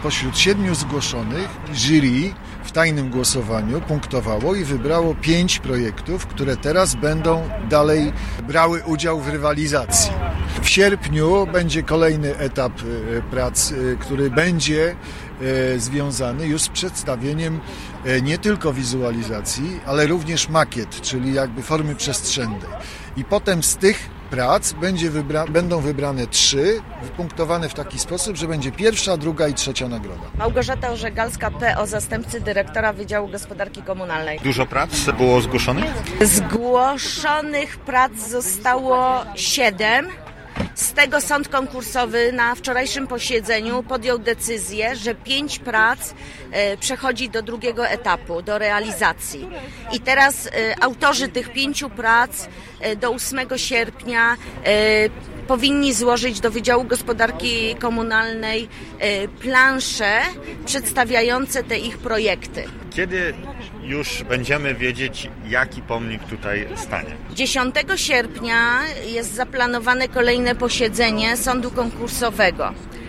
spośród 7 zgłoszonych jury w tajnym głosowaniu punktowało i wybrało 5 projektów, które teraz będą dalej brały udział w rywalizacji. W sierpniu będzie kolejny etap prac, który będzie związany już z przedstawieniem nie tylko wizualizacji, ale również makiet, czyli jakby formy przestrzennej. I potem z tych prac będą wybrane 3, wypunktowane w taki sposób, że będzie pierwsza, druga i trzecia nagroda. Małgorzata Orzegalska, PO, zastępcy dyrektora Wydziału Gospodarki Komunalnej. Dużo prac było zgłoszonych? Zgłoszonych prac zostało 7. Z tego sąd konkursowy na wczorajszym posiedzeniu podjął decyzję, że 5 prac przechodzi do drugiego etapu, do realizacji. I teraz autorzy tych 5 prac do 8 sierpnia powinni złożyć do Wydziału Gospodarki Komunalnej plansze przedstawiające te ich projekty. Kiedy już będziemy wiedzieć, jaki pomnik tutaj stanie? 10 sierpnia jest zaplanowane kolejne posiedzenie sądu konkursowego.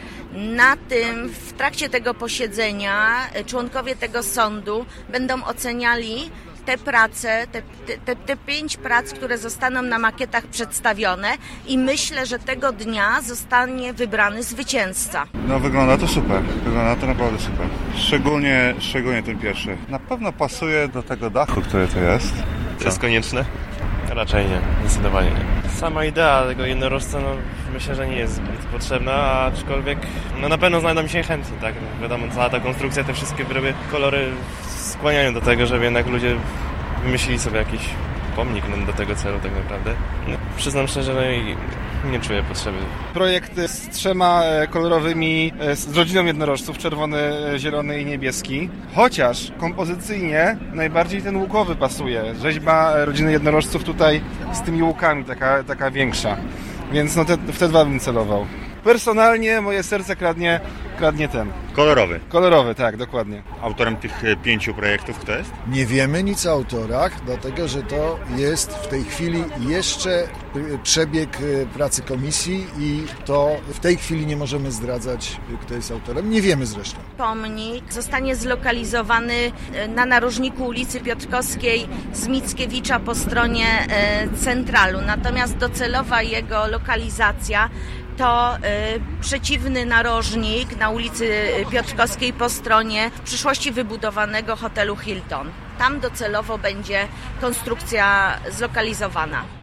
W trakcie tego posiedzenia członkowie tego sądu będą oceniali te prace, te 5 prac, które zostaną na makietach przedstawione i myślę, że tego dnia zostanie wybrany zwycięzca. No wygląda to super, wygląda to naprawdę super. Szczególnie ten pierwszy. Na pewno pasuje do tego dachu, który tu jest. To jest konieczne? Raczej nie, zdecydowanie nie. Sama idea tego jednorożca, myślę, że nie jest zbyt potrzebna, aczkolwiek na pewno znajdą się chętni, tak? Wiadomo, cała ta konstrukcja, te wszystkie wyroby, kolory skłaniają do tego, żeby jednak ludzie wymyślili sobie jakiś pomnik do tego celu tak naprawdę. Przyznam szczerze, że nie czuję potrzeby. Projekt z 3 kolorowymi, z rodziną jednorożców, czerwony, zielony i niebieski. Chociaż kompozycyjnie najbardziej ten łukowy pasuje. Rzeźba rodziny jednorożców tutaj z tymi łukami, taka większa. Więc w te 2 bym celował. Personalnie moje serce kradnie ten. Kolorowy. Kolorowy, tak, dokładnie. Autorem tych 5 projektów kto jest? Nie wiemy nic o autorach, dlatego że to jest w tej chwili jeszcze przebieg pracy komisji i to w tej chwili nie możemy zdradzać, kto jest autorem. Nie wiemy zresztą. Pomnik zostanie zlokalizowany na narożniku ulicy Piotrkowskiej z Mickiewicza po stronie centralu. Natomiast docelowa jego lokalizacja to przeciwny narożnik na ulicy Piotrkowskiej po stronie w przyszłości wybudowanego hotelu Hilton. Tam docelowo będzie konstrukcja zlokalizowana.